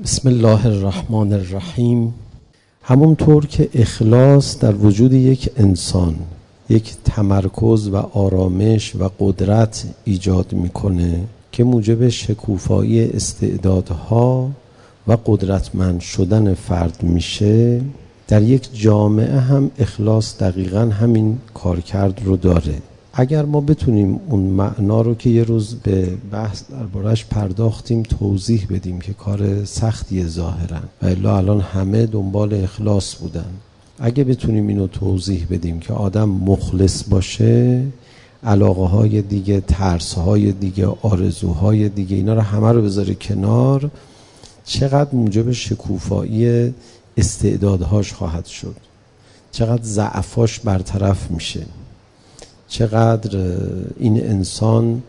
بسم الله الرحمن الرحیم. همونطور که اخلاص در وجود یک انسان یک تمرکز و آرامش و قدرت ایجاد میکنه که موجب شکوفایی استعدادها و قدرتمند شدن فرد میشه، در یک جامعه هم اخلاص دقیقاً همین کارکرد رو داره. اگر ما بتونیم اون معنا رو که یه روز به بحث دربارش پرداختیم توضیح بدیم که کار سختیه ظاهراً و الا الان همه دنبال اخلاص بودن، اگه بتونیم اینو توضیح بدیم که آدم مخلص باشه، علاقه های دیگه، ترس های دیگه، آرزوهای دیگه، اینا رو همه رو بذاره کنار، چقدر موجب شکوفایی استعدادهاش خواهد شد، چقدر ضعفاش برطرف میشه، چقدر این انسان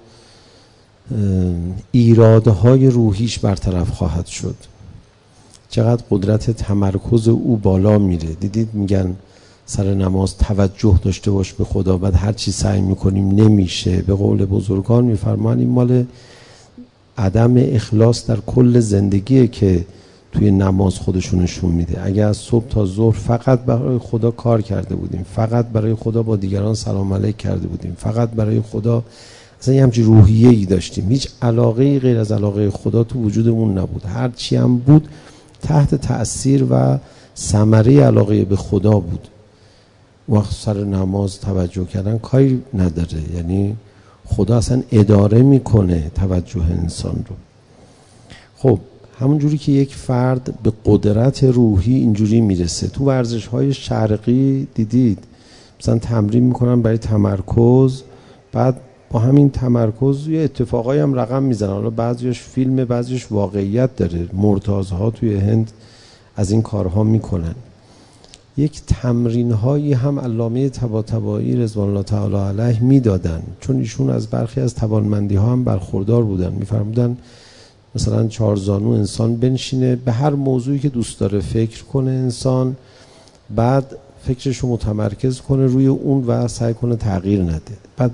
ایرادهای روحیش برطرف خواهد شد، چقدر قدرت تمرکز او بالا میره. دیدید میگن سر نماز توجه داشته باش به خدا، بعد هر چی سعی میکنیم نمیشه. به قول بزرگان میفرمان این مال عدم اخلاص در کل زندگیه که توی نماز خودشون نشون میده. اگه از صبح تا ظهر فقط برای خدا کار کرده بودیم، فقط برای خدا با دیگران سلام علیک کرده بودیم، فقط برای خدا اصلا یه همچین روحیه‌ای داشتیم، هیچ علاقه‌ای غیر از علاقه خدا تو وجودمون نبود، هر چی هم بود تحت تأثیر و ثمره علاقه به خدا بود، وقت سر نماز توجه کردن کاری نداره، یعنی خدا اصلا اداره میکنه توجه انسان رو. خب همون جوری که یک فرد به قدرت روحی اینجوری میرسه، تو ورزش‌های شرقی دیدید مثلا تمرین میکنن برای تمرکز، بعد با همین تمرکز یه اتفاقایی هم رقم میزنن، حالا بعضیش فیلم بعضیش واقعیت داره، مرتازها توی هند از این کارها میکنن. یک تمرین هایی هم علامه طباطبایی رضوان الله تعالی علیه میدادن، چون ایشون از برخی از توانمندی ها هم برخوردار بودن. میفرمودن مثلا 4 زانو انسان بنشینه، به هر موضوعی که دوست داره فکر کنه انسان، بعد فکرش رو متمرکز کنه روی اون و سعی کنه تغییر نده، بعد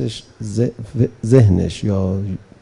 ذهنش یا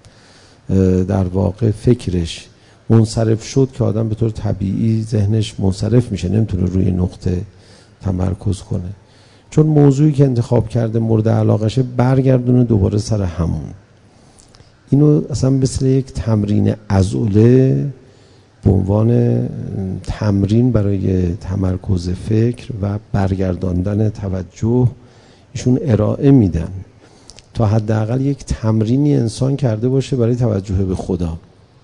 در واقع فکرش منصرف شد که آدم به طور طبیعی ذهنش منصرف میشه، نمیتونه روی نقطه تمرکز کنه، چون موضوعی که انتخاب کرده مورد علاقشه برگردونه دوباره سر همون. اینو اصلا مثل یک تمرین عضله به عنوان تمرین برای تمرکز فکر و برگرداندن توجه ایشون ارائه میدن تا حداقل یک تمرینی انسان کرده باشه برای توجه به خدا.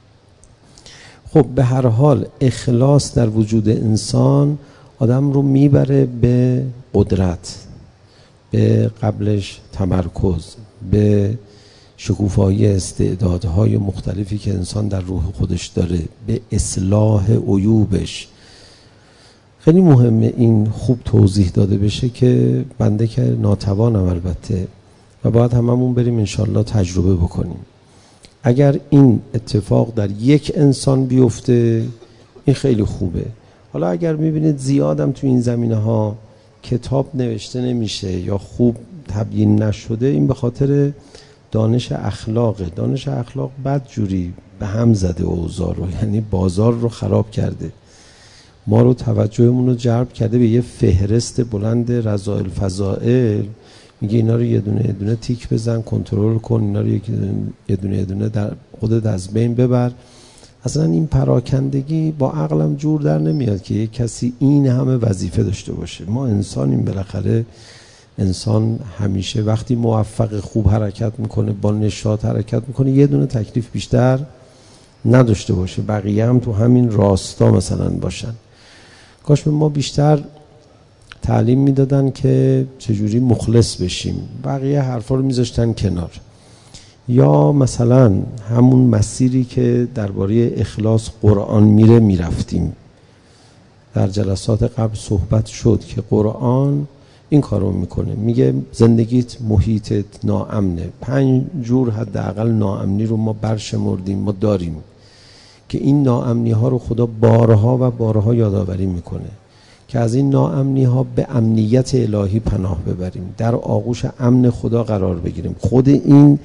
خب به هر حال اخلاص در وجود انسان آدم رو میبره به قدرت، به قبلش تمرکز، به شکوفایی استعدادهای مختلفی که انسان در روح خودش داره، به اصلاح عیوبش. خیلی مهمه این خوب توضیح داده بشه که بنده که ناتوانم البته و باید هممون بریم انشالله تجربه بکنیم. اگر این اتفاق در یک انسان بیفته این خیلی خوبه. حالا اگر میبینید زیادم تو این زمینه ها کتاب نوشته نمیشه یا خوب تبیین نشده، این به خاطر دانش اخلاقه. دانش اخلاق بدجوری به هم زده اوضاع رو، یعنی بازار رو خراب کرده، ما رو توجهمون رو جلب کرده به یه فهرست بلند رذائل فضائل، میگه اینا رو یه دونه تیک بزن، کنترل کن، اینا رو یه دونه در خودت از بین ببر. اصلا این پراکندگی با عقلم جور در نمیاد که یک کسی این همه وظیفه داشته باشه. ما انسانیم، بالاخره انسان همیشه وقتی موفق خوب حرکت میکنه، با نشاط حرکت میکنه، یه دونه تکلیف بیشتر نداشته باشه، بقیه هم تو همین راستا مثلا باشن. کاش به ما بیشتر تعلیم میدادن که چجوری مخلص بشیم، بقیه حرفا رو میذاشتن کنار. یا مثلا همون مسیری که درباره اخلاص قرآن میرفتیم، در جلسات قبل صحبت شد که قرآن این کارو میکنه، میگه زندگیت محیطت ناامنه، 5 جور حداقل ناامنی رو ما برشمردیم، ما داریم که این ناامنی ها رو خدا بارها و بارها یادآوری میکنه که از این ناامنی ها به امنیت الهی پناه ببریم، در آغوش امن خدا قرار بگیریم. خود این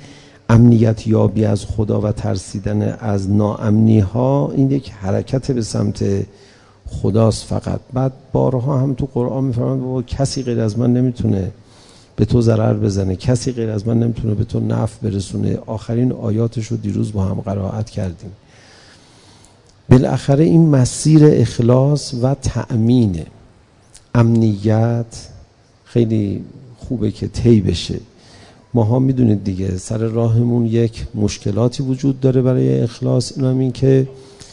امنیت یابی از خدا و ترسیدن از ناامنی ها این یک حرکت به سمت خداست فقط. بعد بارها هم تو قرآن میفرماید بابا کسی غیر از من نمیتونه به تو ضرر بزنه، کسی غیر از من نمیتونه به تو نفع برسونه. آخرین آیاتش رو دیروز با هم قرائت کردیم. بالاخره این مسیر اخلاص و تأمین امنیت خیلی خوبه که طی بشه. ماها میدونید دیگه سر راهمون یک مشکلاتی وجود داره برای اخلاص، این هم این که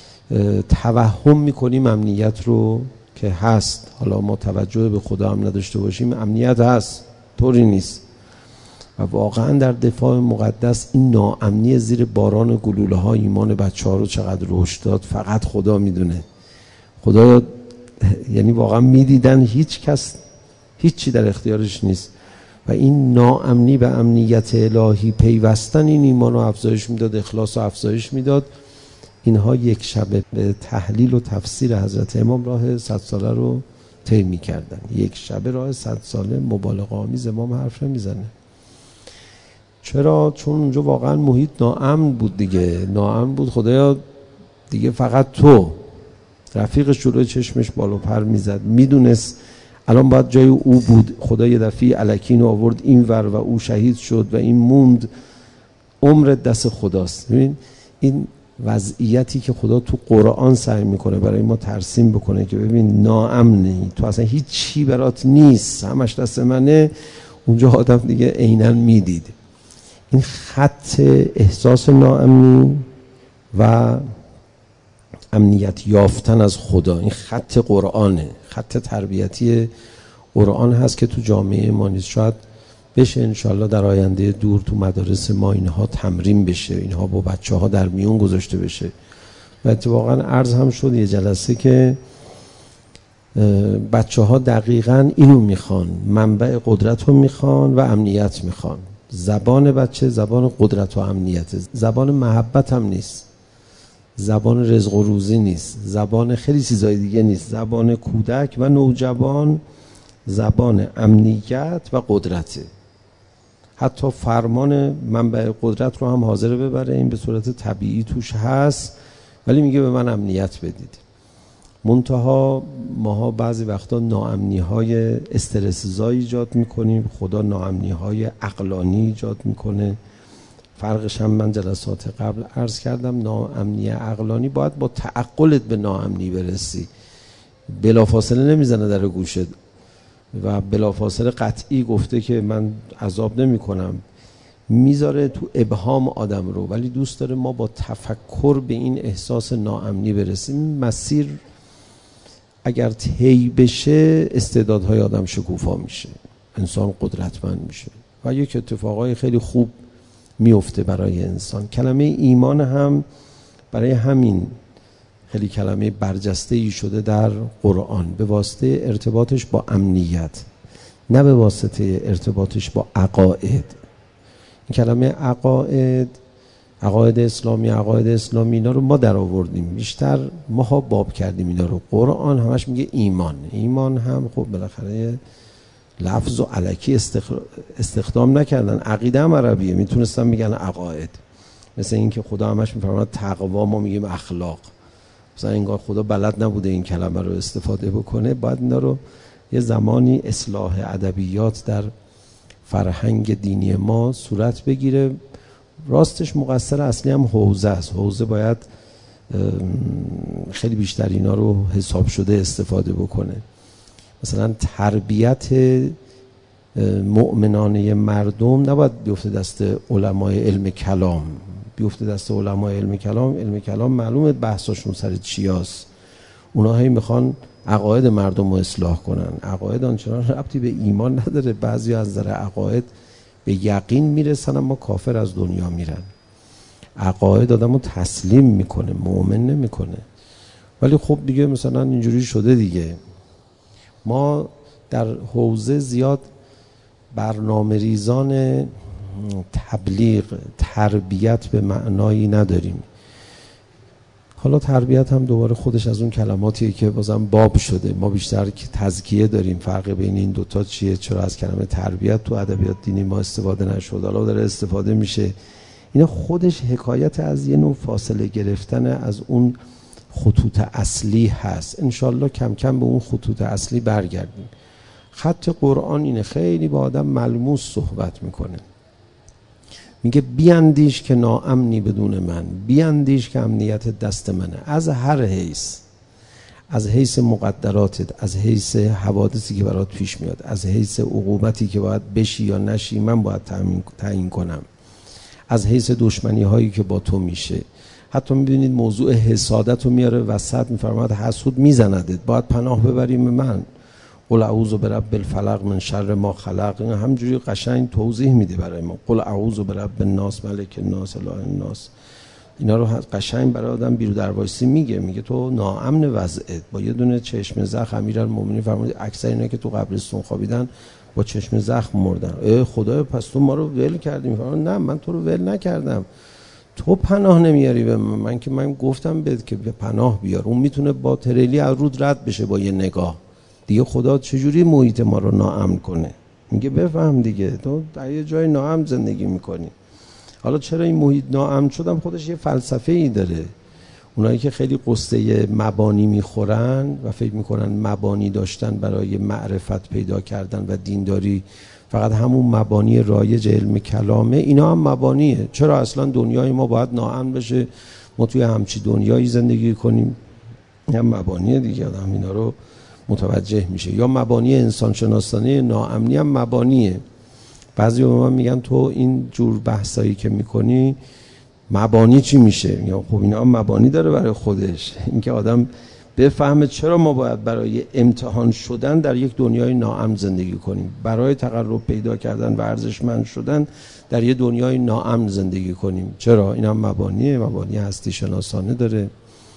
توهم میکنیم امنیت رو که هست. حالا ما توجه به خدا هم نداشته باشیم امنیت هست، طوری نیست. و واقعا در دفاع مقدس این ناامنی زیر باران گلوله ها ایمان بچه ها رو چقدر رشد داد فقط خدا میدونه. خدا یعنی واقعا میدیدن هیچ کس هیچی در اختیارش نیست و این ناامنی به امنیت الهی پیوستن این ایمان رو افزایش میداد، اخلاص رو افزایش میداد. اینها یک شبه به تحلیل و تفسیر حضرت امام راه 100 ساله رو طی می‌کردن. یک شبه راه 100 ساله مبالغه آمیز امام حرف نمیزنه. چرا؟ چون اونجا واقعا محیط ناامن بود دیگه، ناامن بود. خدایا دیگه فقط تو. رفیقش جلوی چشمش بالو پر میزد، میدونست الان باید جای او بود. خدا یه دفعه الکین رو آورد این ور و او شهید شد و این موند. عمر دست خداست. ببین این وضعیتی که خدا تو قرآن سعی میکنه برای ما ترسیم بکنه که ببین ناامنی، تو اصلا هیچ چی برات نیست، همش دست منه. اونجا آدم دیگه عیناً میدید این خط احساس ناامنی و امنیت یافتن از خدا. این خط قرآنه، خط تربیتی قرآن هست که تو جامعه ما نیست. شاید بشه انشالله در آینده دور تو مدارس ما اینها تمرین بشه، اینها با بچه ها در میون گذاشته بشه. و اتفاقا عرض هم شد یه جلسه که بچه ها دقیقاً اینو میخوان، منبع قدرت رو میخوان و امنیت میخوان. زبان بچه زبان قدرت و امنیت، زبان محبت هم نیست، زبان رزق و روزی نیست، زبان خیلی چیزای دیگه نیست. زبان کودک و نوجوان زبان امنیت و قدرته. حتی فرمان منبع قدرت رو هم حاضر ببره، این به صورت طبیعی توش هست، ولی میگه به من امنیت بدید. منتها ماها بعضی وقتا ناامنی‌های استرس‌زایی ایجاد میکنیم، خدا ناامنی‌های عقلانی ایجاد میکنه. فرقش هم من جلسات قبل عرض کردم، ناامنی عقلانی باید با تعقلت به ناامنی برسی. بلافاصله نمیزنه در گوشت و بلافاصله قطعی گفته که من عذاب نمی کنم، میذاره تو ابهام آدم رو، ولی دوست داره ما با تفکر به این احساس ناامنی برسیم. مسیر اگر طی بشه استعدادهای آدم شکوفا میشه، انسان قدرتمند میشه و یک اتفاقای خیلی خوب میفته برای انسان. کلمه ایمان هم برای همین خیلی کلمه برجسته ای شده در قرآن، به واسطه ارتباطش با امنیت، نه به واسطه ارتباطش با عقاید. این کلمه عقاید اسلامی اینا رو ما در آوردیم، بیشتر ما باب کردیم اینا رو. قرآن همش میگه ایمان هم خب بالاخره لفظ و الکی استخدام نکردن. عقیده هم عربیه، میتونستن میگن عقاید. مثل این که خدا همش میفرماید تقوا، ما میگیم اخلاق. مثلا انگار خدا بلد نبوده این کلمه رو استفاده بکنه. باید اینا رو یه زمانی اصلاح ادبیات در فرهنگ دینی ما صورت بگیره. راستش مقصر اصلی هم حوزه است. حوزه باید خیلی بیشتر اینا رو حساب شده استفاده بکنه. مثلا تربیت مؤمنانه مردم نباید بیفته دست علمای علم کلام، بیفته دست علمای علم کلام. علم کلام معلومه بحثاشون سر چیاست، اونا هی میخوان عقاید مردم رو اصلاح کنن. عقاید آنچنان ربطی به ایمان نداره. بعضی از نظر عقاید به یقین میرسن اما کافر از دنیا میرن. عقاید آدمو تسلیم میکنه، مؤمن نمیکنه. ولی خب دیگه مثلا اینجوری شده دیگه. ما در حوزه زیاد برنامه ریزان تبلیغ، تربیت به معنایی نداریم. حالا تربیت هم دوباره خودش از اون کلماتیه که بازم باب شده. ما بیشتر که تزکیه داریم. فرق بین این دوتا چیه؟ چرا از کلمه تربیت تو ادبیات دینی ما استفاده نشد؟ حالا داره استفاده میشه. اینا خودش حکایت از یه نوع فاصله گرفتن از اون خطوط اصلی هست. انشالله کم کم به اون خطوط اصلی برگردیم. خط قرآن اینه، خیلی با آدم ملموس صحبت میکنه. میگه بیاندیش که ناامنی بدون من، بیاندیش که امنیت دست منه، از هر حیث، از حیث مقدراتت، از حیث حوادثی که برات پیش میاد، از حیث عقوبتی که باید بشی یا نشی من باید تعیین کنم، از حیث دشمنی هایی که با تو میشه. حتی میبینید موضوع حسادت رو میاره وسط، میفرماید حسود میزندت، باید پناه ببریم من. قل اعوذ برب الفلق من شر ما خلق. این همجوری قشنگ توضیح میده برای ما. قل اعوذ برب الناس ملک الناس اله الناس. اینا رو قشنگ برای آدم بیرو دروایسی میگه تو ناامن وضعت، با یه دونه چشم زخم. امیرالمومنین فرمود اکثر اینا که تو قبرستون خوابیدن با چشم زخم مردن. ای خدایا پس تو ما رو ول کردی؟ میفرماد نه، من تو رو ول نکردم، تو پناه نمیاری به من که من گفتم بهت که پناه بیار. اون میتونه با تریلی از رود رد بشه با یه نگاه. دیگه خدا چجوری محیط ما رو ناامن کنه؟ میگه بفهم دیگه، تو در یه جای ناامن زندگی میکنی. حالا چرا این محیط ناامن شدم خودش یه فلسفه ای داره. اونایی که خیلی قصه مبانی میخورن و فکر میکنن مبانی داشتن برای معرفت پیدا کردن و دینداری فقط همون مبانی رایج علم کلامه، اینا هم مبانیه. چرا اصلا دنیای ما باید ناامن بشه، ما توی همچی دنیایی زندگی کنیم؟ هم مبانیه دیگه، آدم اینا رو متوجه میشه. یا مبانی انسان شناسانه ناامنی هم مبانیه. بعضی به من میگن تو این جور بحثایی که میکنی مبانی چی میشه؟ یا خب اینا هم مبانی داره برای خودش. اینکه آدم بفهمه چرا ما باید برای امتحان شدن در یک دنیای ناامن زندگی کنیم، برای تقرب پیدا کردن و ارزشمند شدن در یک دنیای ناامن زندگی کنیم. چرا؟ این هم مبانیه. مبانی هستی شناسانه داره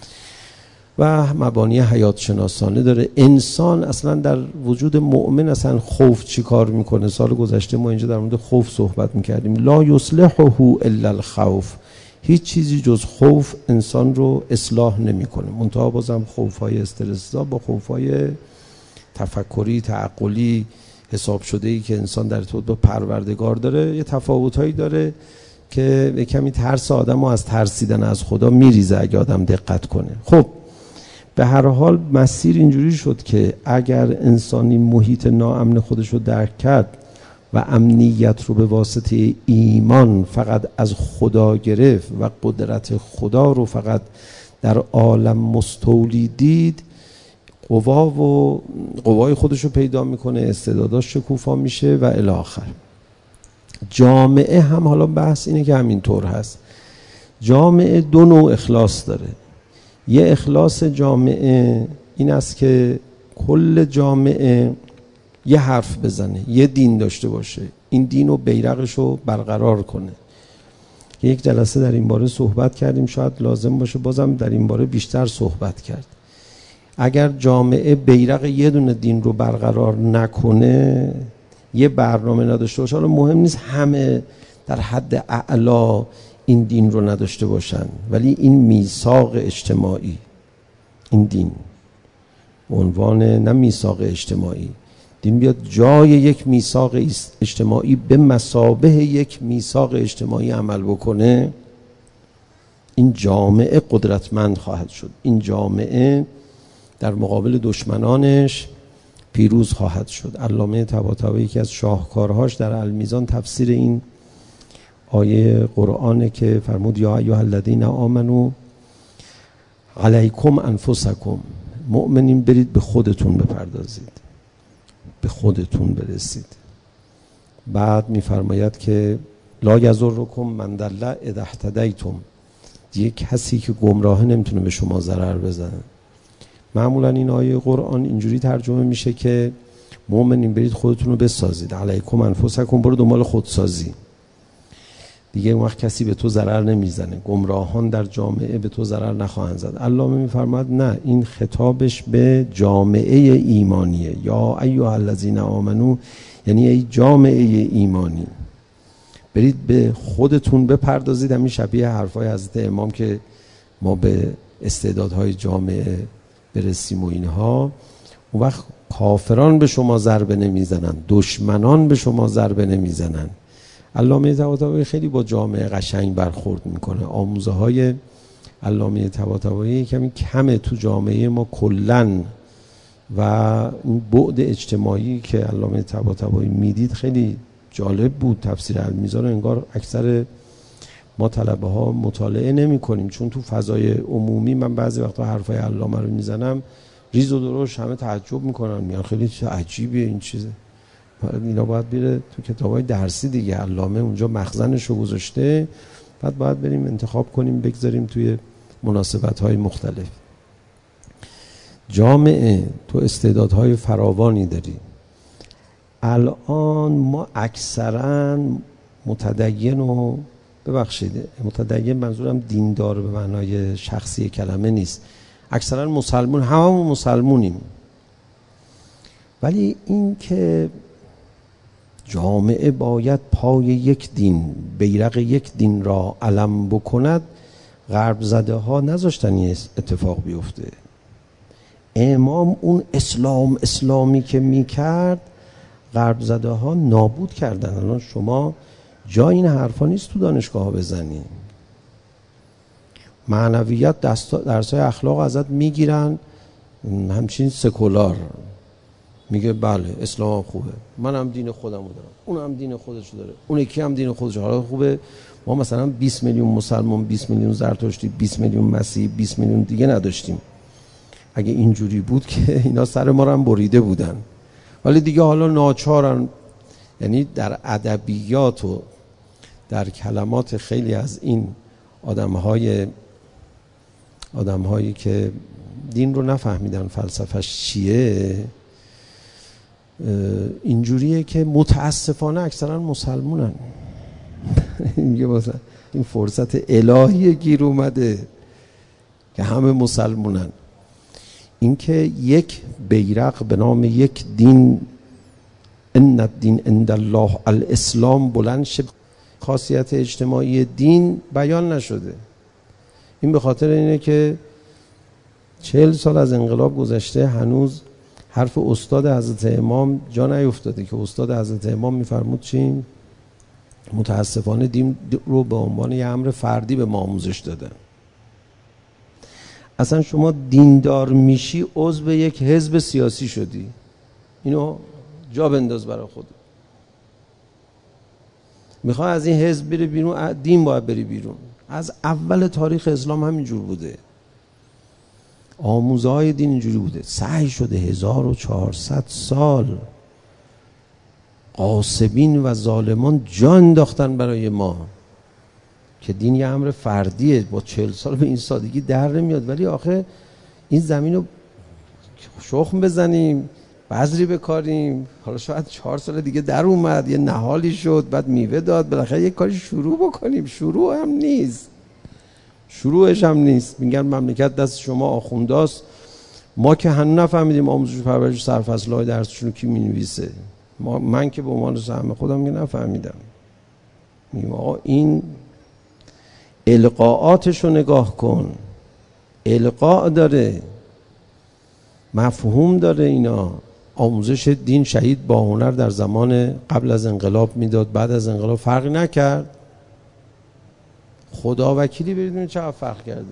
و مبانی حیات شناسانه داره. انسان اصلا در وجود مؤمن اصلا خوف چی کار میکنه؟ سال گذشته ما اینجا در مورد خوف صحبت میکردیم. لا یصلحه الا الخوف. هیچ چیزی جز خوف انسان رو اصلاح نمیکنه. منتها بازم خوف‌های استرس‌زا با خوف‌های تفکری تعقلی حساب شده ای که انسان در ارتباط با پروردگار داره یه تفاوت‌هایی داره که به کمی ترس آدمو از ترسیدن از خدا میریزه اگه آدم دقت کنه. خب به هر حال مسیر اینجوری شد که اگر انسانی محیط ناامن خودش رو درک کرد و امنیت رو به واسطه ایمان فقط از خدا گرفت و قدرت خدا رو فقط در عالم مستولی دید، قوای خودش رو پیدا میکنه، استعداداش شکوفا میشه و الی آخر. جامعه هم حالا بحث اینه که همینطور هست. جامعه دو نوع اخلاص داره. یه اخلاص جامعه این است که کل جامعه یه حرف بزنه، یه دین داشته باشه، این دین و بیرقش رو برقرار کنه. یک جلسه در این باره صحبت کردیم، شاید لازم باشه بازم در این باره بیشتر صحبت کرد. اگر جامعه بیرق یه دونه دین رو برقرار نکنه، یه برنامه نداشته باشه، حالا مهم نیست همه در حد اعلا این دین رو نداشته باشن، ولی این میثاق اجتماعی، این دین عنوان نه میثاق اجتماعی، دین بیاد جای یک میثاق اجتماعی به مثابه یک میثاق اجتماعی عمل بکنه، این جامعه قدرتمند خواهد شد. این جامعه در مقابل دشمنانش پیروز خواهد شد. علامه طباطبایی یکی از شاهکارهاش در المیزان تفسیر این آیه قرآنه که فرمود یا ایها الذین آمنو علیکم انفسکم، مؤمنین برید به خودتون بپردازید، به خودتون برسید. بعد میفرماید که لا یضرکم من ضل اذا اهتدیتم، دیگه کسی که گمراهه نمیتونه به شما ضرر بزنه. معمولا این آیه قرآن اینجوری ترجمه میشه که مؤمنین برید خودتون رو بسازید، علیکم انفسکم، برو دنبال خودسازی، دیگه اون وقت کسی به تو ضرر نمیزنه، گمراهان در جامعه به تو ضرر نخواهند زد. علامه میفرماید نه، این خطابش به جامعه ایمانیه. یا ایها الذین آمنو یعنی ای جامعه ایمانی برید به خودتون بپردازید. همین شبیه حرفای حضرت امام که ما به استعدادهای جامعه برسیم و اینها، اون وقت کافران به شما ضربه نمیزنن، دشمنان به شما ضربه نمیزنن. علامه طباطبایی خیلی با جامعه قشنگ برخورد میکنه. آموزه های علامه طباطبایی کمی کمه تو جامعه ما کلن و این بعد اجتماعی که علامه طباطبایی میدید خیلی جالب بود. تفسیر المیزان رو انگار اکثر ما طلبه ها مطالعه نمی کنیم، چون تو فضای عمومی من بعضی وقتا حرفای علامه رو میزنم ریز و درشت همه تعجب میکنن، میگن خیلی چه عجیبیه این چیزه. اینا باید بیره تو کتابای درسی دیگه، علامه اونجا مخزنش رو گذاشته، بعد باید بریم انتخاب کنیم بگذاریم توی مناسبت‌های مختلف. جامعه تو استعدادهای فراوانی داری. الان ما اکثرا متدین و ببخشید متدین منظورم دیندار به معنای شخصی کلمه نیست، اکثرا مسلمون، هممون مسلمونیم، ولی این که جامعه باید پای یک دین، بیرق یک دین را علم بکند، غرب زده ها نذاشتن این اتفاق بیفته. امام اون اسلامی که میکرد غرب زده ها نابود کردن. الان شما جا این حرفا نیست تو دانشگاه ها بزنی. معنویت درسای اخلاق ازت میگیرن، همچین سکولار میگه بله اسلام خوبه، من هم دین خودمو دارم، اون هم دین خودشو داره، اون یکی هم دین خودشو. حالا خوبه ما مثلا 20 میلیون مسلمان، 20 میلیون زرتشتی، 20 میلیون مسیحی، 20 میلیون دیگه نداشتیم. اگه اینجوری بود که اینا سر ما رو هم بریده بودن، ولی دیگه حالا ناچارن. یعنی در ادبیات و در کلمات خیلی از این آدم‌هایی که دین رو نفهمیدن فلسفه‌اش چیه، اینجوریه که متاسفانه اکثرا مسلمونن. این فرصت الهی گیر اومده که همه مسلمونن. اینکه یک بیرق به نام یک دین، ان الدین عند الله الاسلام، بلند شه، خاصیت اجتماعی دین بیان نشده. این به خاطر اینه که 40 سال از انقلاب گذشته هنوز حرف استاد حضرت امام جا نیفتاده که استاد حضرت امام میفرمود چی؟ متاسفانه دین رو به عنوان یه امر فردی به ما آموزش دادن. اصلا شما دیندار میشی عضو یک حزب سیاسی شدی، اینو جا بنداز برای خود. میخوای از این حزب بری بیرون، دین باید بری بیرون. از اول تاریخ اسلام همینجور بوده، آموزه های دین اینجوری بوده. سعی شده 1400 سال غاصبین و ظالمان جان انداختن برای ما که دین یه امر فردیه. با 40 سال به این سادگی در نمیاد، ولی آخه این زمین رو شخم بزنیم، بذری بکاریم، حالا شاید 4 سال دیگه در اومد، یه نهالی شد، بعد میوه داد، بالاخره یه کاری شروع بکنیم. شروع هم نیست، شروعش هم نیست. میگن مملکت دست شما آخونداست. ما که هنوز نفهمیدیم آموزش و پرورش سرفصل‌های درسشون کی می‌نویسه. من که به عنوان سهم خودم که نفهمیدم. میگم آقا این القاءاتش رو نگاه کن، القاء داره، مفهوم داره. اینا آموزش دین شهید با هنر در زمان قبل از انقلاب میداد، بعد از انقلاب فرقی نکرد. خدا وکیلی برید چقدر فرق کرده.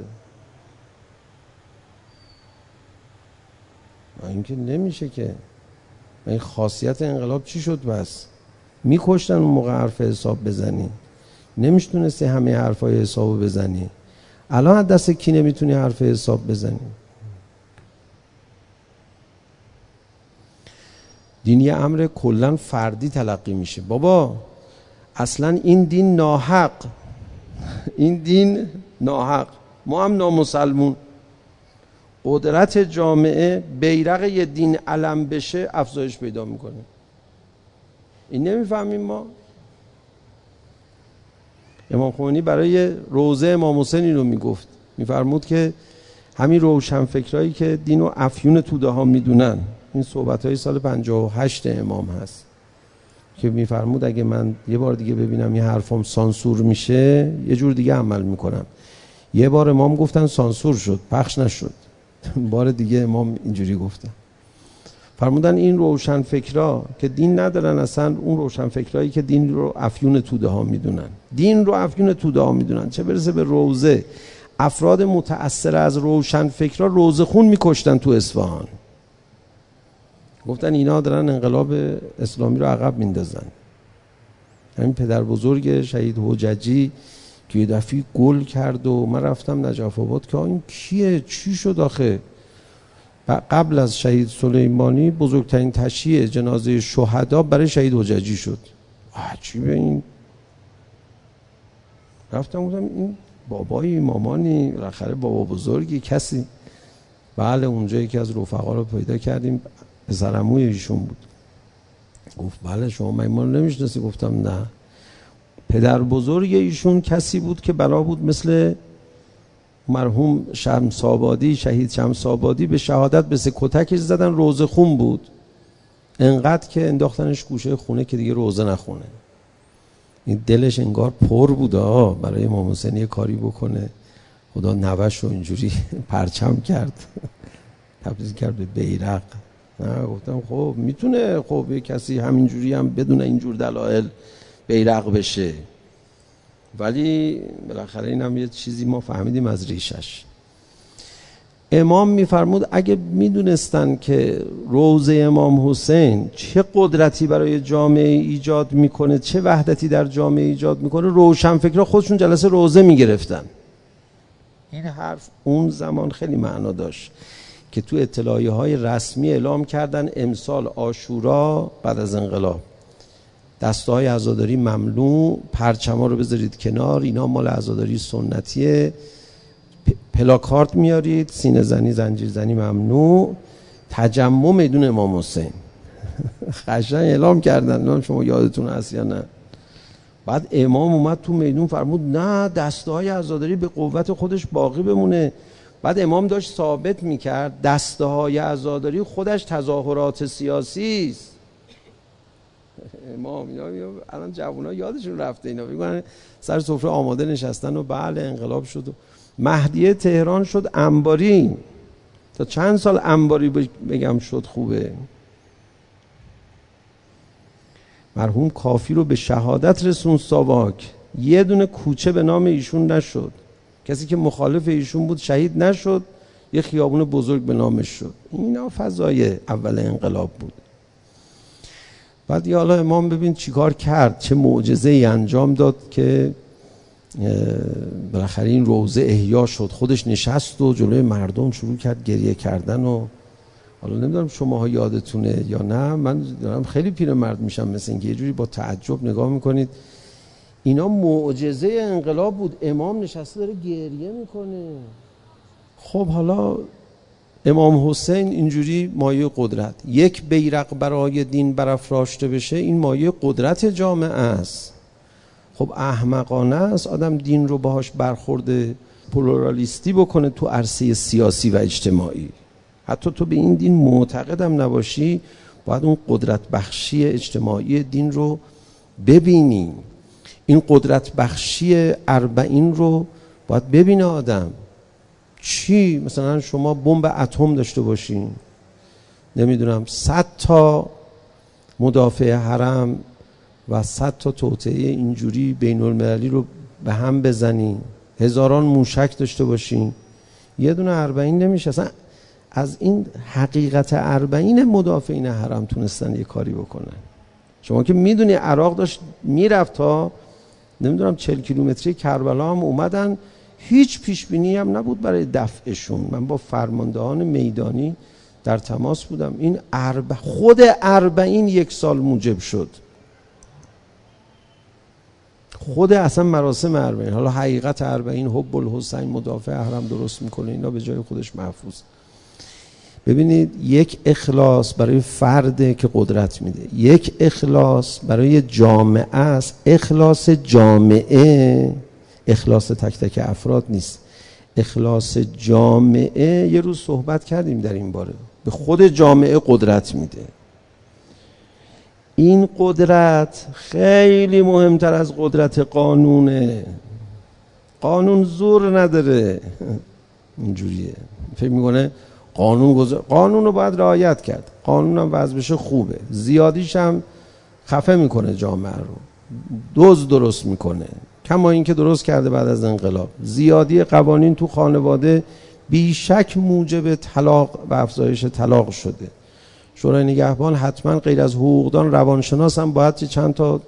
اینکه نمیشه که. این خاصیت انقلاب چی شد؟ بس میکشتن اون موقع حرف حساب بزنی، نمیشتونستی همه حرفای حساب بزنی. الان از دست کی نمیتونی حرف حساب بزنی؟ دین یه امر کلن فردی تلقی میشه. بابا اصلا این دین ناحق، این دین ناحق، ما هم نامسلمون. قدرت جامعه بیرق یه دین علم بشه افزایش پیدا میکنه. این نمیفهمیم ما. امام خمینی برای روضه امام حسین اینو میگفت، میفرمود که همین روشنفکرایی که دین و افیون توده ها میدونن، این صحبت‌های سال 58 امام هست که میفرمود اگه من یه بار دیگه ببینم این حرفام سانسور میشه یه جور دیگه عمل میکنم. یه بار امام گفتن سانسور شد، پخش نشد. بار دیگه امام اینجوری گفتن. فرمودن این روشنفکرا که دین ندارن، اصلا اون روشنفکرایی که دین رو افیون توده ها میدونن، دین رو افیون توده ها میدونن، چه برسه به روزه. افراد متأثر از روشنفکرا روزه خون میکشتن تو اصفهان. گفتن اینا دارن انقلاب اسلامی رو عقب میندازن. همین پدر بزرگ شهید حججی که یه دفعه گل کرد و من رفتم نجف آباد که این کیه، چی شد آخه. قبل از شهید سلیمانی بزرگترین تشییع جنازه شهدا برای شهید حججی شد. عجیبه این. رفتم گفتم این بابای مامانی، بالاخره بابا بزرگی کسی. بله اونجا یکی از رفقا رو پیدا کردیم، پسرعموی ایشون بود. گفت بله شما ما رو نمیشناسی؟ گفتم نه. پدر بزرگ ایشون کسی بود که بلا بود مثل مرحوم شمس‌آبادی، شهید شمس‌آبادی به شهادت به کتکش زدن، روزه خون بود، انقدر که انداختنش گوشه خونه که دیگه روزه نخونه. این دلش انگار پر بود برای امام حسین کاری بکنه. خدا نوش رو اینجوری پرچم کرد، تبدیل کرد به بیرق. نه گفتم خب میتونه خب یه کسی همینجوری هم بدون اینجور دلایل بیرق بشه، ولی بالاخره این هم یه چیزی ما فهمیدیم از ریشش. امام میفرمود اگه میدونستن که روضه امام حسین چه قدرتی برای جامعه ایجاد میکنه، چه وحدتی در جامعه ایجاد میکنه، روشنفکرها خودشون جلسه روضه میگرفتن. این حرف اون زمان خیلی معنا داشت که تو اطلاعیه های رسمی اعلام کردن امسال عاشورا بعد از انقلاب دسته‌های عزاداری ممنوع، پرچما رو بذارید کنار، اینا مال عزاداری سنتیه، پلاکارد میارید، سینه زنی زنجیر زنی ممنوع، تجمع میدون امام حسین. قشنگ اعلام کردن، شما یادتون هست یا نه؟ بعد امام اومد تو میدون فرمود نه دسته‌های عزاداری به قوت خودش باقی بمونه. بعد امام داشت ثابت میکرد دسته‌های عزاداری خودش تظاهرات سیاسی است. امام الان جوونا یادشون رفته، اینا میگن سر سفره آماده نشستن و بله انقلاب شد و مهدیه تهران شد انباری. تا چند سال انباری بگم شد خوبه. مرحوم کافی رو به شهادت رسون ساواک، یه دونه کوچه به نام ایشون نشد. کسی که مخالف ایشون بود شهید نشد، یه خیابون بزرگ به نامش شد. اینا فضای اول انقلاب بود. بعد یا حالا امام ببین چیکار کرد، چه معجزه‌ای انجام داد که بالاخره این روضه احیا شد. خودش نشست و جلوی مردم شروع کرد گریه کردن و حالا نمیدونم شماها یادتونه یا نه، من دارم خیلی پیرمرد میشم مثل اینکه یه جوری با تعجب نگاه میکنید. اینا معجزه انقلاب بود. امام نشسته داره گریه میکنه. خب حالا امام حسین اینجوری مایه قدرت، یک بیرق برای دین برافراشته بشه، این مایه قدرت جامعه است. خب احمقانه است آدم دین رو باهاش برخورد پلورالیستی بکنه تو عرصه سیاسی و اجتماعی. حتی تو به این دین معتقدم نباشی، باید اون قدرت بخشی اجتماعی دین رو ببینی. این قدرت بخشی 40 رو باید ببینه آدم. چی؟ مثلا شما بمب اتم داشته باشین، نمیدونم 100 تا مدافع حرم و 100 تا توطئه اینجوری بین المللی رو به هم بزنین، هزاران موشک داشته باشین، یه دونه 40 نمیشه. اصلا از این حقیقت 40 مدافعین حرم تونستن یه کاری بکنن. شما که میدونی عراق داشت میرفت تا نمیدونم 40 کیلومتری کربلا هم اومدن، هیچ پیش بینی هم نبود برای دفعشون. من با فرماندهان میدانی در تماس بودم. این خود 40 یک سال موجب شد. خود اصلا مراسم 40، حالا حقیقت 40، حب الحسین مدافع حرم درست میکنه، اینا به جای خودش محفوظ. ببینید یک اخلاص برای فرده که قدرت میده، یک اخلاص برای جامعه است. اخلاص جامعه اخلاص تک تک افراد نیست، اخلاص جامعه. یه روز صحبت کردیم در این باره، به خود جامعه قدرت میده. این قدرت خیلی مهمتر از قدرت قانونه. قانون زور نداره، اینجوریه. فکر میکنه قانون رو باید رعایت کرد. قانون هم وضع بشه خوبه، زیادیش هم خفه میکنه جامعه رو، دزد درست میکنه، کما این که درست کرده بعد از انقلاب. زیادی قوانین تو خانواده بیشک موجب طلاق و افزایش طلاق شده. شورای نگهبان حتما غیر از حقوقدان روانشناس هم باید چند تا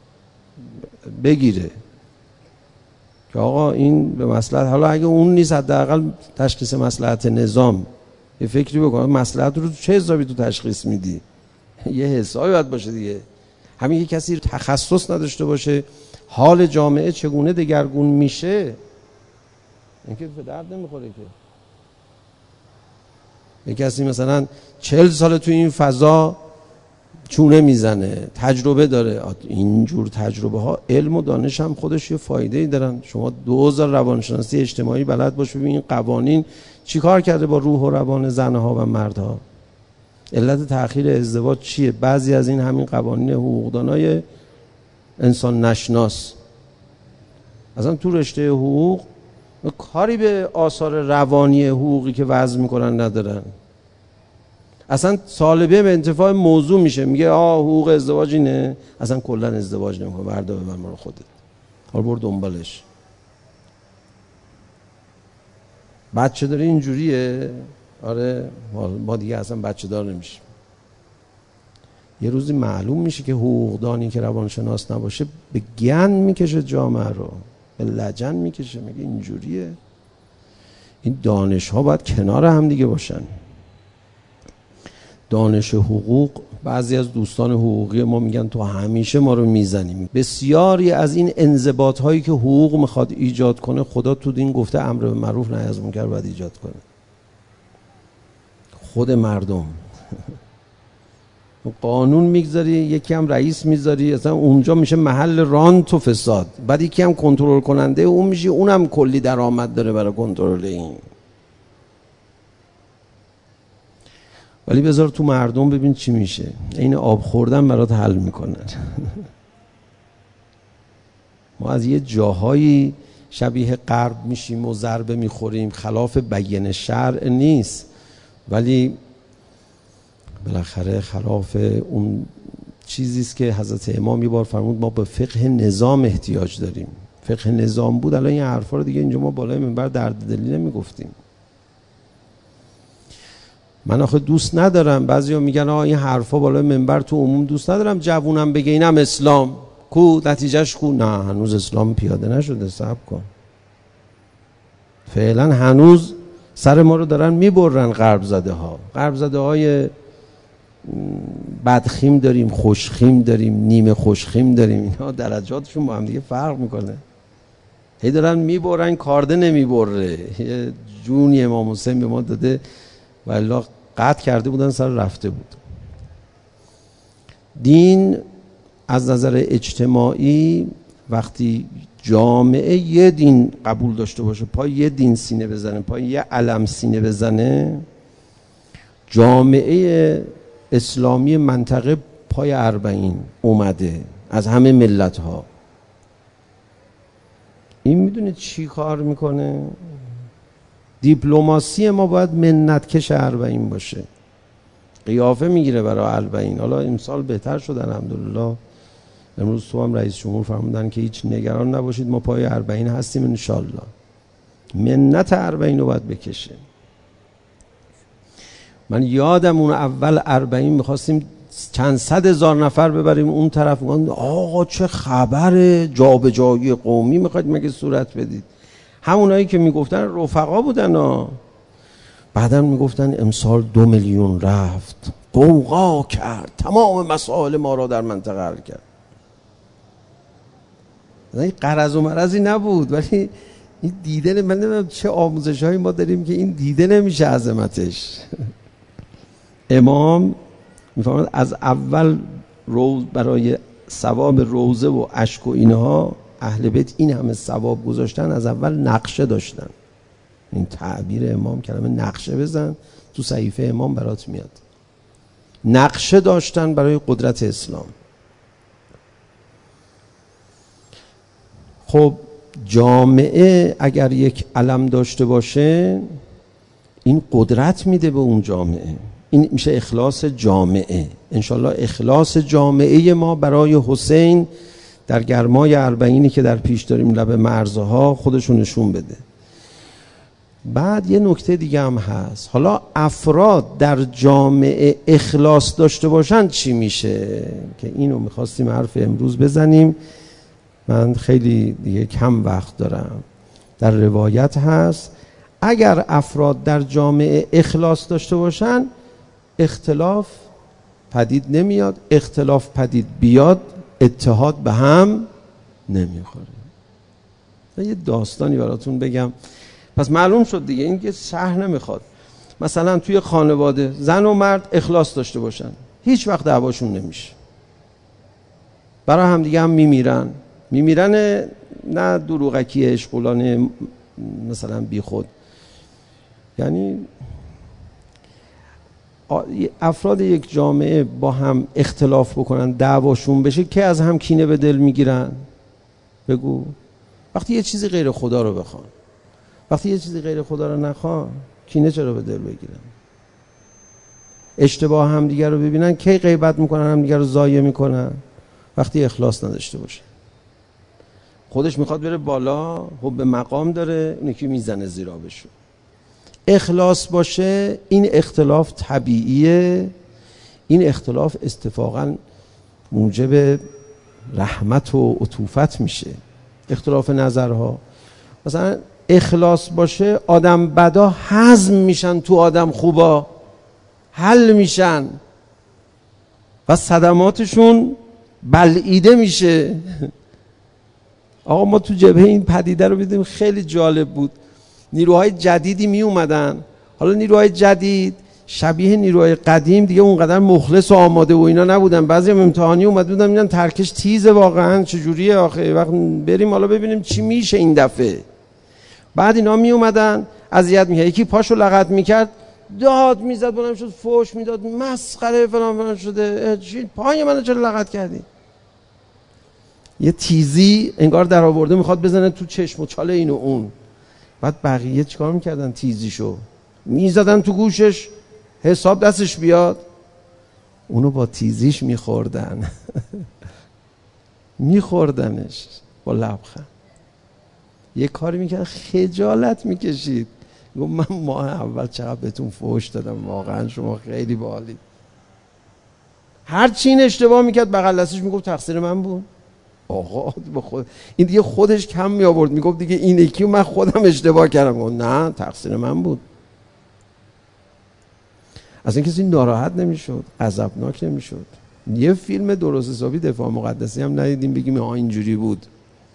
بگیره که آقا این به مصلحت، حالا اگه اون نیست حداقل تشخیص مصلحت نظام یه فکری بکن. مصلحت رو چه حسابی تو تشخیص میدی؟ یه حسابی باید باشه دیگه. همین که کسی تخصص نداشته باشه حال جامعه چگونه دگرگون میشه، این که به درد نمیخوره که. یه کسی مثلا 40 سال تو این فضا چونه میزنه، تجربه داره، اینجور تجربه ها علم و دانش هم خودش یه فایده ای دارن. شما 2000 روانشناسی اجتماعی بلد باش، ببین این قوانین چی کار کرده با روح و روان زنها و مردها. علت تأخیر ازدواج چیه؟ بعضی از این همین قوانین حقوقدانای انسان نشناس. اصلا تو رشته حقوق کاری به آثار روانی حقوقی که وضع میکنن ندارن. اصلا طالبه به انتفاع موضوع میشه، میگه حقوق ازدواج اینه، اصلا کلا ازدواج نمیکنه، بردا ببر ما رو خودت، حالا برو دنبالش. بچه داره اینجوریه، آره ما دیگه اصلا بچه دار نمیشیم. یه روزی معلوم میشه که حقوقدانی که روانشناس نباشه به گن میکشه جامعه رو، به لجن میکشه، میگه اینجوریه. این دانش ها باید کنار هم دیگه باشن. دانش حقوق، بعضی از دوستان حقوقی ما میگن تو همیشه ما رو میزنیم. بسیاری از این انضباط هایی که حقوق میخواد ایجاد کنه خدا تو دین گفته امر به معروف نهی از منکر باید ایجاد کنه. خود مردم قانون میگذاری، یکی هم رئیس میذاری، اصلا اونجا میشه محل رانت و فساد. بعد یکی هم کنترل کننده اون میشه، اونم کلی درآمد داره برای کنترل این. ولی بذار تو مردم ببین چی میشه. این آب خوردن برات حل میکنن. ما از یه جاهایی شبیه غرب میشیم و ضربه میخوریم، خلاف بیان شرع نیست ولی بالاخره خلاف اون چیزیست که حضرت امام یه بار فرمود ما به فقه نظام احتیاج داریم. فقه نظام بود الان این حرفا رو دیگه اینجا ما بالای منبر درد دلی نمیگفتیم. من آخه دوست ندارم، بعضیا میگن این حرفا بالای منبر تو عموم دوست ندارم جوونم بگه اینم اسلام کو، نتیجهش کو. نه هنوز اسلام پیاده نشده، صبر کن. فعلا هنوز سر ما رو دارن میبرن غرب زده ها. غرب زده های بدخیم داریم، خوشخیم داریم، نیمه خوشخیم داریم. اینا درجاتشون با هم دیگه فرق میکنه. هی دارن میبرن، کارده نمیبره. یه جونی امام حسین به ما داده والله قطع کرده بودن سر رفته بود. دین از نظر اجتماعی وقتی جامعه یه دین قبول داشته باشه، پای یه دین سینه بزنه، پای یه علم سینه بزنه، جامعه اسلامی منطقه پای 40 اومده از همه ملت ها. این میدونه چی کار میکنه؟ دیپلماسی ما باید منتکش 40 باشه، قیافه میگیره برای 40. حالا امسال بهتر شد الحمدلله. امروز تو هم رئیس جمهور فرمودن که هیچ نگران نباشید ما پای 40 هستیم انشالله. منت 40 رو باید بکشه. من یادم اون اول 40 میخواستیم چند صد هزار نفر ببریم اون طرف، میگن آقا چه خبره، جابجایی قومی میخواید مگه صورت بدید؟ همونایی که میگفتن رفقا بودن ها. بعداً میگفتن امسال 2 میلیون رفت، قوقا کرد، تمام مسائل ما را در منطقه حل کرد. این غرض و مرضی نبود ولی این دیده، من نمیدونم چه آموزش هایی ما داریم که این دیده نمیشه عظمتش. امام میفهمد از اول روز برای ثواب روزه و اشک و اینها اهل بیت این همه ثواب گذاشتن، از اول نقشه داشتن. این تعبیر امام، کلمه نقشه بزن تو صحیفه امام برات میاد. نقشه داشتن برای قدرت اسلام. خب جامعه اگر یک علم داشته باشه، این قدرت میده به اون جامعه. این میشه اخلاص جامعه. انشالله اخلاص جامعه ما برای حسین در گرمای 40 که در پیش داریم لب مرزها خودشون نشون بده. بعد یه نکته دیگه هم هست، حالا افراد در جامعه اخلاص داشته باشن چی میشه؟ که اینو میخواستیم حرف امروز بزنیم. من خیلی دیگه کم وقت دارم. در روایت هست اگر افراد در جامعه اخلاص داشته باشن اختلاف پدید نمیاد، اختلاف پدید بیاد اتحاد به هم نمیخوره. یه داستانی براتون بگم. پس معلوم شد دیگه این که شهر نمیخواد مثلا توی خانواده زن و مرد اخلاص داشته باشن، هیچ وقت دعواشون نمیشه، برای هم دیگه هم میمیرن نه دروغکی اشغولانه مثلا بی خود. یعنی افراد یک جامعه با هم اختلاف بکنن دعواشون بشه که از هم کینه به دل میگیرن؟ بگو. وقتی یه چیزی غیر خدا رو بخوان، وقتی یه چیزی غیر خدا رو نخوان کینه چرا به دل بگیرن؟ اشتباه هم دیگر رو ببینن کی غیبت میکنن هم دیگر رو ضایع میکنن؟ وقتی اخلاص نداشته باشه. خودش میخواد بره بالا، حب مقام داره، اینه که میزنه زیر آبشو. اخلاص باشه این اختلاف طبیعیه، این اختلاف اتفاقا موجب رحمت و عطوفت میشه. اختلاف نظرها مثلا اخلاص باشه آدم بدا هضم میشن تو آدم خوبا، حل میشن و صدماتشون بلعیده میشه. آقا ما تو جبهه این پدیده رو دیدیم، خیلی جالب بود. نیروهای جدیدی می اومدن، حالا نیروهای جدید شبیه نیروهای قدیم دیگه اونقدر مخلص و آماده و اینا نبودن. بعضی هم امتحانی اومد بودن میگن ترکش تیزه واقعا چجوریه آخه، وقت بریم حالا ببینیم چی میشه این دفعه. بعد اینا می اومدن اذیت میکرد، یکی پاشو لغت میکرد داد میزد بلند شد فوش میداد مسخره فلان شده، چی پای منو چرا لغت کردی؟ یه تیزی انگار در آورده میخواد بزنه تو چشم و چاله این و اون. بعد بقیه چیکار میکردن؟ تیزیشو میزدن تو گوشش حساب دستش بیاد، اونو با تیزیش میخوردن. میخوردنش با لبخند. یه کاری میکرد خجالت میکشید، گفت من ماه اول چقدر بهتون فحش دادم، واقعا شما خیلی باحالید. هر چی این اشتباه میکرد بغل دستش میگفت تقصیر من بود. آقا این دیگه خودش کم می آورد، میگفت دیگه این یکی من خودم اشتباه کردم. گفت نه تقصیر من بود. از این کسی ناراحت نمیشد، غضبناک نمیشد. یه فیلم درست حسابی دفاع مقدسی هم ندیدیم بگیم آ اینجوری بود.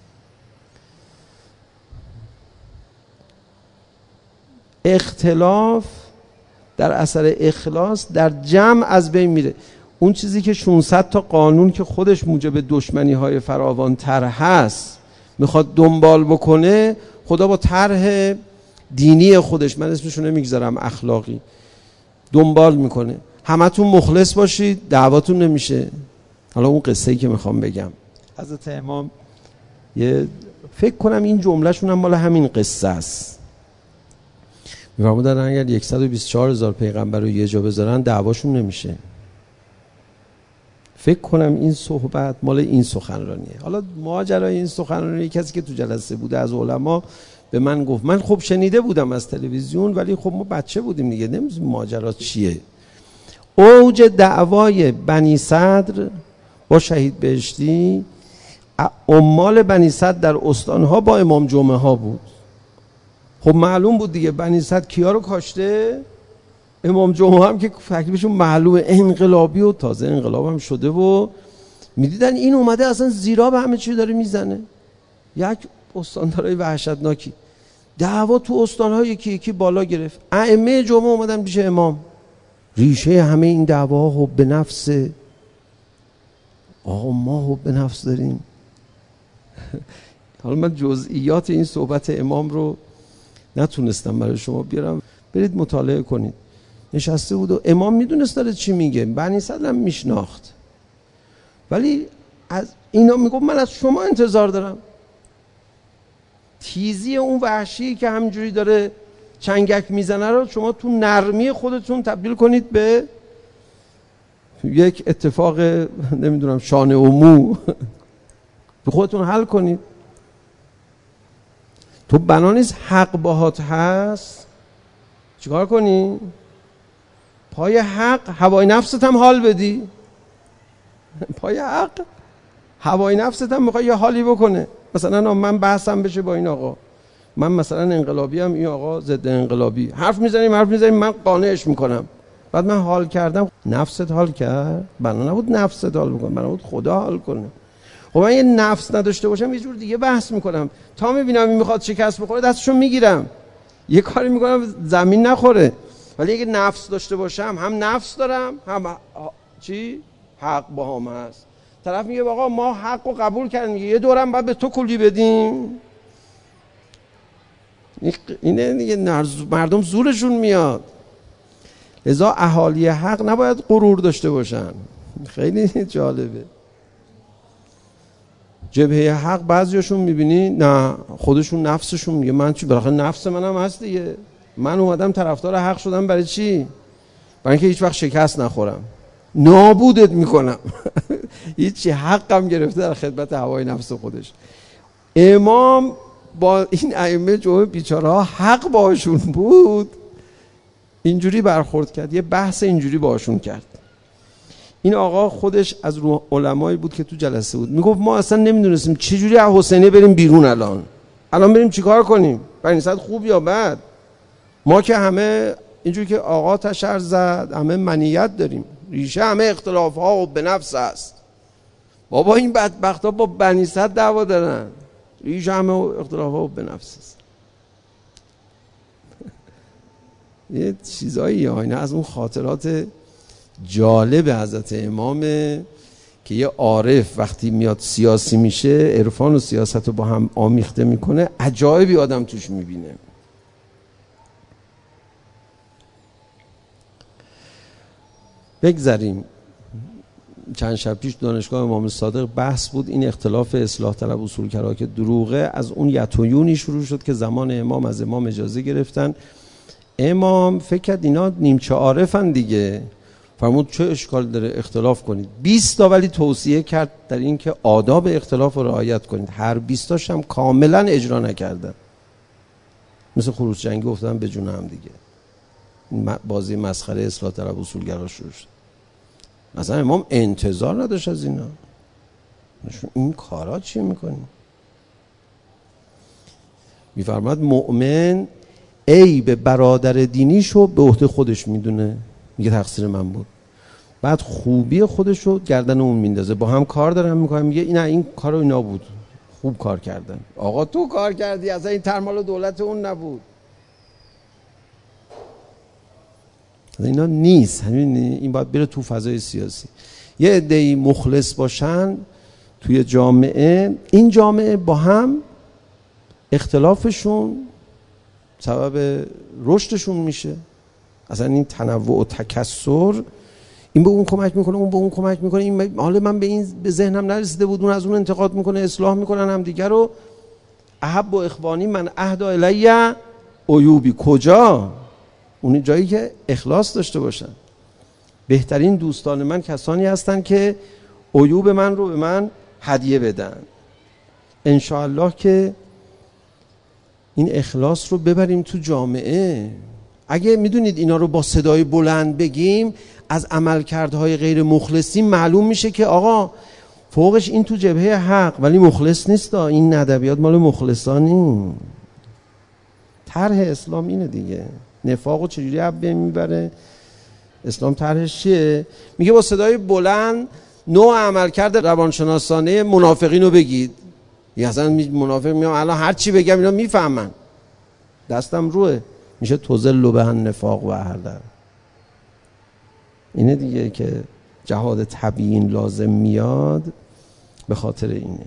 اختلاف در اثر اخلاص در جمع از بین میره. اون چیزی که 600 تا قانون که خودش موجب دشمنی‌های فراوان تر هست میخواد دنبال بکنه، خدا با طرح دینی خودش، من اسمشو نمیگذارم اخلاقی، دنبال میکنه. همتون مخلص باشید دعواتون نمیشه. حالا اون قصه‌ای که میخوام بگم، حضرت امام فکر کنم این جملهشون هم مال همین قصه است. میفرمودن اگر 124,000 پیغمبر رو یه جا بذارن دعواشون نمیشه. فکر کنم این صحبت مال این سخنرانیه. حالا ماجرای این سخنرانی کسی که تو جلسه بوده از علما به من گفت، من خب شنیده بودم از تلویزیون ولی خب ما بچه بودیم دیگه نمی‌دونیم ماجرا چیه. اوج دعوای بنی صدر با شهید بهشتی، عمال بنی صدر در استانها با امام جمعه ها بود. خب معلوم بود دیگه بنی صدر کیا رو کاشته؟ امام جمعه هم که تکلیفشون معلومه، انقلابی و تازه انقلاب هم شده و میدیدن این اومده اصلا زیرا به همه چی داره میزنه. یک استاندارای وحشتناکی، دعوا تو استان‌ها یکی یکی بالا گرفت. ائمه جمعه اومدن پیش امام، ریشه همه این دعواها حب نفس. آقا ما حب نفس داریم. حالا من جزئیات این صحبت امام رو نتونستم برای شما بیارم، برید مطالعه کنید. نشسته بود و امام میدونست داره چی میگه، بنی صدر هم میشناخت، ولی از اینا میگفت من از شما انتظار دارم. تیزی اون وحشی که همجوری داره چنگک میزنه رو شما تو نرمی خودتون تبدیل کنید به یک اتفاق نمیدونم شانه و مو به خودتون حل کنید. تو بنا نیست حق باهات هست چیکار کنی؟ پای حق هوای نفست هم حال بدی. پای حق هوای نفست هم میخوای یه حالی بکنه. مثلا من بحثم بشه با این آقا، من مثلا انقلابی هم، این آقا ضد انقلابی، حرف میزنیم من قانعش میکنم، بعد من حال کردم، نفست حال کرد؟ بنا نبود نفست حال بکنه، بنا بود خدا حال کنه. خب من یه نفس نداشته باشم یه جور دیگه بحث میکنم، تا میبینم این میخواد شکست بخوره دستشو میگیرم، یه کاری میکنم زمین نخوره. ولی اگه نفس داشته باشم، هم نفس دارم هم چی؟ حق با هم هست. طرف میگه آقا ما حق رو قبول کردیم، میگه یه دورم باید به تو کلی بدیم. اینه دیگه، مردم زورشون میاد. لذا اهالی حق نباید غرور داشته باشن. خیلی جالبه. جبهه حق بعضیاشون میبینی نه خودشون نفسشون میگه من چی، بالاخره نفس منم هست دیگه، من اومدم طرفدار حق شدم برای چی؟ برای اینکه هیچ وقت شکست نخورم، نابودت میکنم. هیچی حقم گرفته در خدمت هوای نفس خودش. امام با این ائمه جمعه بیچاره ها حق باشون بود، اینجوری برخورد کرد، یه بحث اینجوری باشون کرد. این آقا خودش از علمایی بود که تو جلسه بود، میگفت ما اصلا نمیدونستیم چجوری از حسینیه بریم بیرون، الان بریم چیکار کنیم، برای صد خوب یا بد. ما که همه اینجوری که آقا تشر زد همه منیت داریم، ریشه همه اختلاف ها و به نفس است. بابا این بدبخت ها با بنی صد دعوا دارن، ریشه همه اختلاف ها و به نفس است. یه چیزایی آینه از اون خاطرات جالب حضرت امامه که یه عارف وقتی میاد سیاسی میشه، عرفان و سیاست رو با هم آمیخته میکنه، عجایبی آدم توش میبینه. بگذاریم. چند شب پیش دانشگاه امام صادق بحث بود، این اختلاف اصلاح طلب اصولگرا که دروغه، از اون یتویونی شروع شد که زمان امام از امام اجازه گرفتن. امام فکر کرد اینا نیمچه عارفن دیگه، فرمود چه اشکال داره اختلاف کنید. 20 تا ولی توصیه کرد در این که آداب اختلاف رو رعایت کنید. هر 20 تاش هم کاملا اجرا نکردن، مثل خروج جنگی افتادن به جون هم دیگه. بازی مسخره اصلاح طلب اصولگرا شروع شد. مثلا امام انتظار نداشت از اینا، این کارا چی میکنی؟ میفرماد مؤمن عیب برادر دینیشو به عهده خودش میدونه، میگه تقصیر من بود، بعد خوبی خودشو گردن اون میندازه. با هم کار دارن میکنن، میگه این کارو اینا بود، خوب کار کردن. آقا تو کار کردی، اصلا این ترمال دولت اون نبود. اینا نیست، همین این باید بره تو فضای سیاسی. یه عده‌ای مخلص باشن توی جامعه، این جامعه با هم اختلافشون سبب رشدشون میشه. اصلا این تنوع و تکثر، این به اون کمک میکنه، اون به اون کمک میکنه، این حالا من به ذهنم نرسیده بود، اون از اون انتقاد میکنه، اصلاح میکنن هم دیگه رو. احب و اخوانی من اهدا الیه عیوبی، کجا؟ اون جایی که اخلاص داشته باشن. بهترین دوستان من کسانی هستن که عیوب من رو به من هدیه بدن. انشاءالله که این اخلاص رو ببریم تو جامعه. اگه میدونید اینا رو با صدای بلند بگیم، از عملکردهای غیر مخلصین معلوم میشه که آقا فوقش این تو جبهه حق ولی مخلص نیست، این ادبیات مال مخلصانی. طرح اسلام اینه دیگه. نفاقو چجوری عبه میبره؟ اسلام طرحش چیه؟ میگه با صدای بلند نوع عملکرد روانشناسانه منافقین رو بگید. یا اصلا منافق میام الان هر چی بگم اینا میفهمن، دستم روه، میشه تزل به نفاق و اهل. اینه دیگه که جهاد تبیین لازم میاد، به خاطر اینه.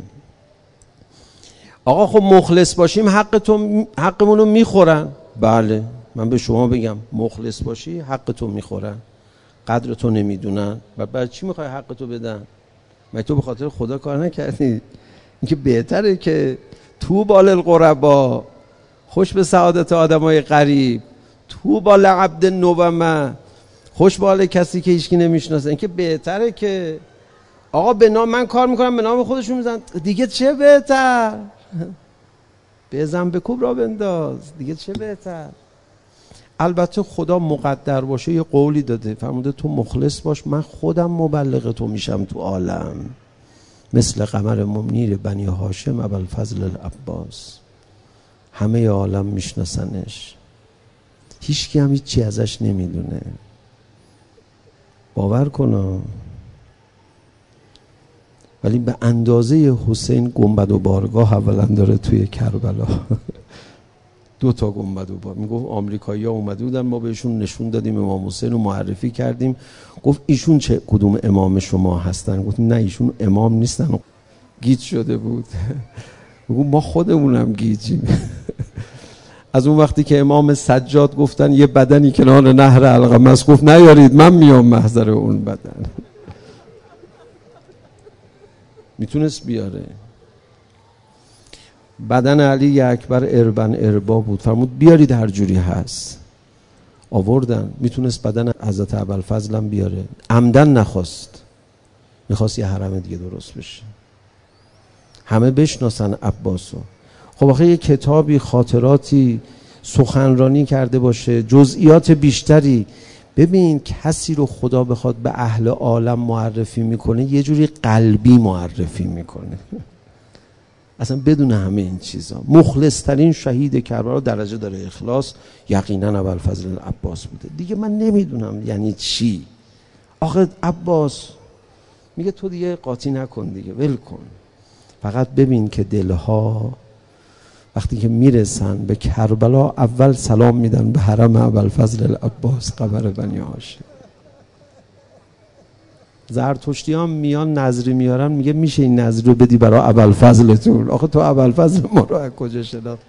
آقا خب مخلص باشیم حقمون رو میخورن. بله من به شما بگم مخلص باشی حق تو میخورن، قدر تو نمیدونن. برای چی میخوای حق تو بدن؟ مگه تو به خاطر خدا کار نکردی؟ اینکه بهتره که تو بال القربا، خوش به سعادت آدمای غریب، تو با لعبد نومه، خوش به حال کسی که هیچکی نمیشناسه. این که بهتره که آقا به نام من کار میکنم، به نام خودشون میزن دیگه، چه بهتر؟ بزن به کوب را بنداز دیگه، چه بهتر؟ البته خدا مقدر باشه یه قولی داده، فرموده تو مخلص باش، من خودم مبلغ تو میشم تو عالم، مثل قمر منیر بنی هاشم ابوالفضل العباس، همه عالم میشناسنش، هیچکی هم هیچی ازش نمیدونه. باور کنم. ولی به اندازه حسین گنبد و بارگاه اولا داره توی کربلا. 2 تا گنبد و بار. میگفت آمریکایی‌ها اومده بودن، ما بهشون نشون دادیم امام حسین رو معرفی کردیم، گفت ایشون چه کدوم امام شما هستن؟ گفتیم نه ایشون امام نیستن، گیج شده بود. میگفت ما خودمونم گیجیم. از اون وقتی که امام سجاد گفتن یه بدنی کنار نهر القمص، گفت نیارید من میام محضر اون بدن. میتونست بیاره. بدن علی اکبر اربن اربا بود، فرمود بیارید هر جوری هست، آوردن. میتونست بدن حضرت ابوالفضل هم بیاره، عمدن نخواست، میخواست یه حرم دیگه درست بشه، همه بشناسن عباسو. خب آخه یه کتابی خاطراتی سخنرانی کرده باشه، جزئیات بیشتری. ببین کسی رو خدا بخواد به اهل عالم معرفی میکنه یه جوری قلبی معرفی میکنه، اصلا بدون همه این چیزا. مخلص ترین شهید کربلا درجه داره اخلاص، یقینا ابوالفضل العباس بوده. دیگه من نمیدونم یعنی چی. آخه عباس میگه تو دیگه قاطی نکن دیگه، ول کن، فقط ببین که دلها وقتی که میرسن به کربلا اول سلام میدن به حرم ابوالفضل العباس قمر بنی هاشم. زرتشتی ها میان نظری میارن، میگه میشه این نظری رو بدی برای ابوالفضلتون؟ آخه تو ابوالفضل ما رو از کجا شناخت؟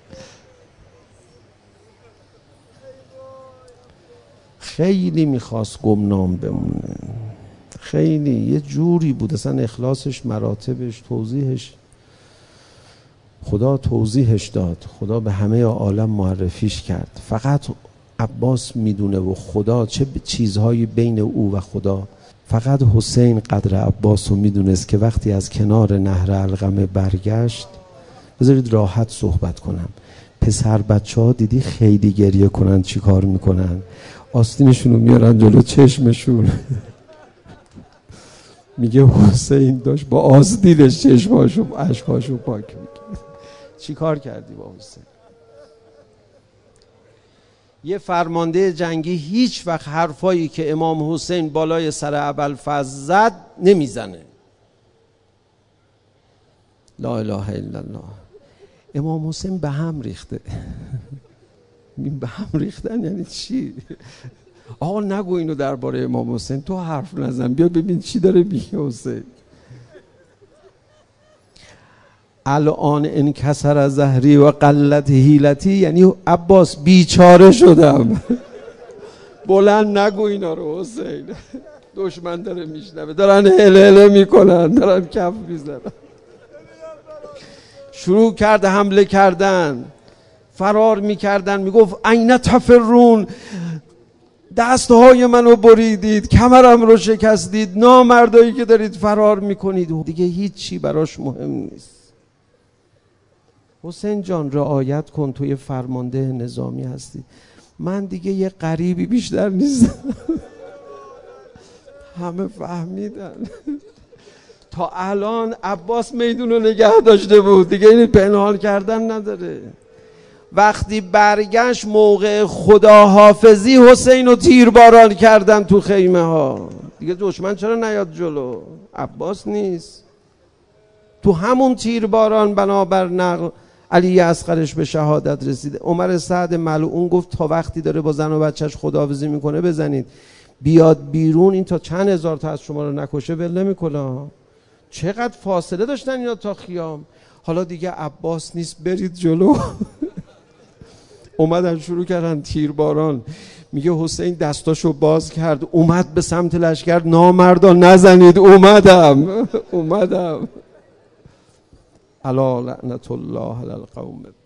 خیلی میخواست گمنام بمونه، خیلی یه جوری بود اصلا اخلاصش، مراتبش، توضیحش، خدا توضیحش داد، خدا به همه عالم معرفیش کرد. فقط عباس میدونه و خدا چه چیزهایی بین او و خدا. فقط حسین قدر عباس رو میدونست که وقتی از کنار نهر القمه برگشت، بذارید راحت صحبت کنم، پسر بچه ها دیدی خیلی گریه کنن چی کار میکنن؟ آستینشون رو میارن جلو چشمشون. میگه حسین داشت با آستینش چشماشو اشکاشو پاک میکنه. چی کار کردی با حسین؟ یه فرمانده جنگی هیچ وقت حرفایی که امام حسین بالای سر ابوالفضل زد نمیزنه. لا اله الا الله. امام حسین به هم ریخته. به هم ریختن یعنی چی؟ آقا نگو اینو درباره امام حسین، تو حرف نزن، بیا ببین چی داره میگه حسین. الان انکسر ظهری و قلت حیلتی، یعنی عباس بیچاره شدم. بلند نگو اینا رو حسین، دشمن داره میشنوه، دارن هله میکنن، دارن کف میزنن. شروع کرد حمله کردن، فرار میکردن، میگفت این تفرون، دستهای منو بریدید، کمرم رو شکستید، نامردایی که دارید فرار میکنید. دیگه هیچی براش مهم نیست. حسین جان رعایت کن، توی فرمانده نظامی هستی، من دیگه یه غریبی بیشتر نیستم. همه فهمیدن. تا الان عباس میدون رو نگه داشته بود، دیگه این پنهان کردن نداره. وقتی برگشت موقع خداحافظی، حسین رو تیرباران کردن تو خیمه ها. دیگه دشمن چرا نیاد جلو؟ عباس نیست. تو همون تیرباران بنابر نقل علی اصغرش به شهادت رسید. عمر سعد ملعون گفت تا وقتی داره با زن و بچهش خداحافظی میکنه بزنید، بیاد بیرون این تا چند هزار تا از شما رو نکشه ول نمیکنه. چقدر فاصله داشتن اینا تا خیام. حالا دیگه عباس نیست، برید جلو. اومدن شروع کردن تیرباران. میگه حسین دستاشو باز کرد، اومد به سمت لشکر، نامردان نزنید، اومدم. الا لعنت الله علی القوم